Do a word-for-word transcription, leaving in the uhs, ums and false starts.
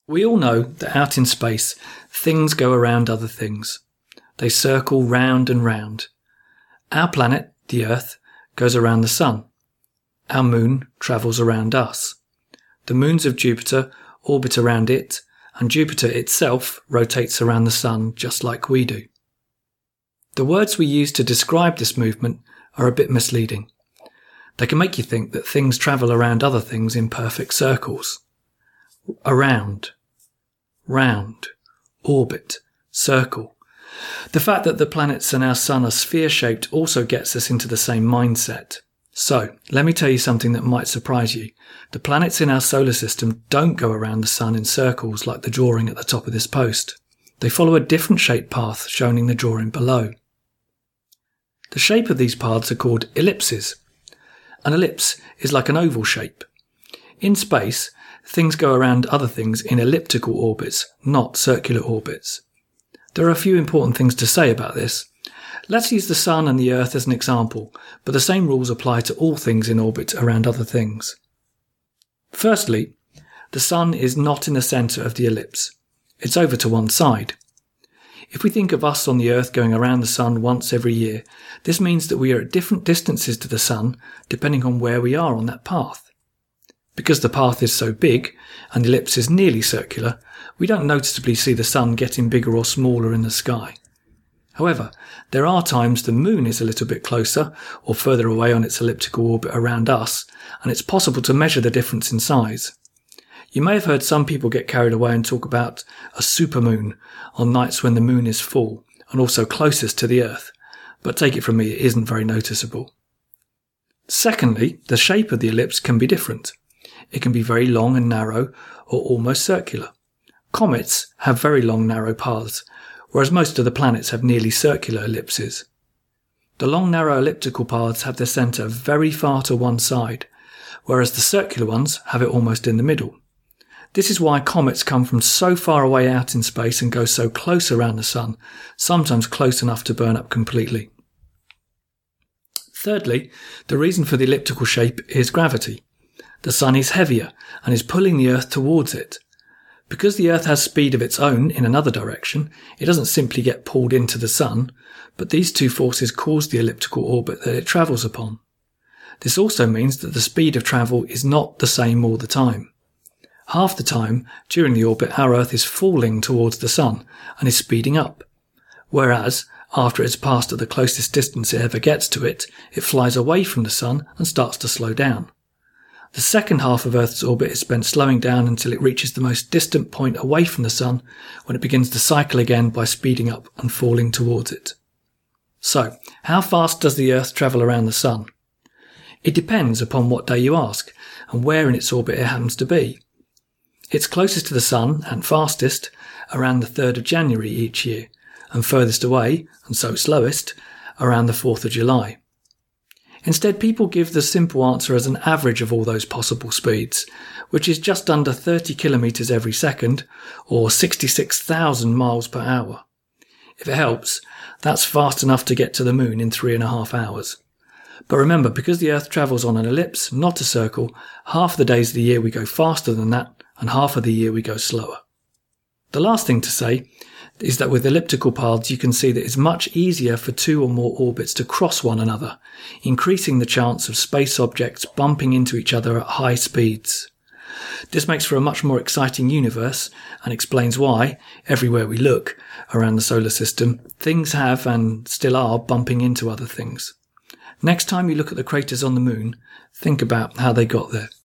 We all know that out in space, things go around other things. They circle round and round. Our planet, the Earth, goes around the Sun. Our moon travels around us. The moons of Jupiter orbit around it, and Jupiter itself rotates around the Sun just like we do. The words we use to describe this movement are a bit misleading. They can make you think that things travel around other things in perfect circles. Around, round, orbit, circle. The fact that the planets and our Sun are sphere-shaped also gets us into the same mindset. So, let me tell you something that might surprise you. The planets in our solar system don't go around the Sun in circles like the drawing at the top of this post. They follow a different shaped path shown in the drawing below. The shape of these paths are called ellipses. An ellipse is like an oval shape. In space, things go around other things in elliptical orbits, not circular orbits. There are a few important things to say about this. Let's use the Sun and the Earth as an example, but the same rules apply to all things in orbit around other things. Firstly, the Sun is not in the centre of the ellipse. It's over to one side. If we think of us on the Earth going around the Sun once every year, this means that we are at different distances to the Sun depending on where we are on that path. Because the path is so big, and the ellipse is nearly circular, we don't noticeably see the Sun getting bigger or smaller in the sky. However, there are times the Moon is a little bit closer or further away on its elliptical orbit around us, and it's possible to measure the difference in size. You may have heard some people get carried away and talk about a supermoon on nights when the Moon is full and also closest to the Earth, but take it from me, it isn't very noticeable. Secondly, the shape of the ellipse can be different. It can be very long and narrow or almost circular. Comets have very long narrow paths, whereas most of the planets have nearly circular ellipses. The long narrow elliptical paths have their centre very far to one side, whereas the circular ones have it almost in the middle. This is why comets come from so far away out in space and go so close around the Sun, sometimes close enough to burn up completely. Thirdly, the reason for the elliptical shape is gravity. The Sun is heavier and is pulling the Earth towards it. Because the Earth has speed of its own in another direction, it doesn't simply get pulled into the Sun, but these two forces cause the elliptical orbit that it travels upon. This also means that the speed of travel is not the same all the time. Half the time, during the orbit, our Earth is falling towards the Sun and is speeding up, whereas, after it's passed at the closest distance it ever gets to it, it flies away from the Sun and starts to slow down. The second half of Earth's orbit is spent slowing down until it reaches the most distant point away from the Sun, when it begins to cycle again by speeding up and falling towards it. So, how fast does the Earth travel around the Sun? It depends upon what day you ask, and where in its orbit it happens to be. It's closest to the Sun, and fastest, around the third of January each year, and furthest away, and so slowest, around the fourth of July. Instead, people give the simple answer as an average of all those possible speeds, which is just under thirty kilometres every second, or sixty-six thousand miles per hour. If it helps, that's fast enough to get to the Moon in three and a half hours. But remember, because the Earth travels on an ellipse, not a circle, half the days of the year we go faster than that, and half of the year we go slower. The last thing to say is that with elliptical paths you can see that it's much easier for two or more orbits to cross one another, increasing the chance of space objects bumping into each other at high speeds. This makes for a much more exciting universe and explains why, everywhere we look around the solar system, things have and still are bumping into other things. Next time you look at the craters on the Moon, think about how they got there.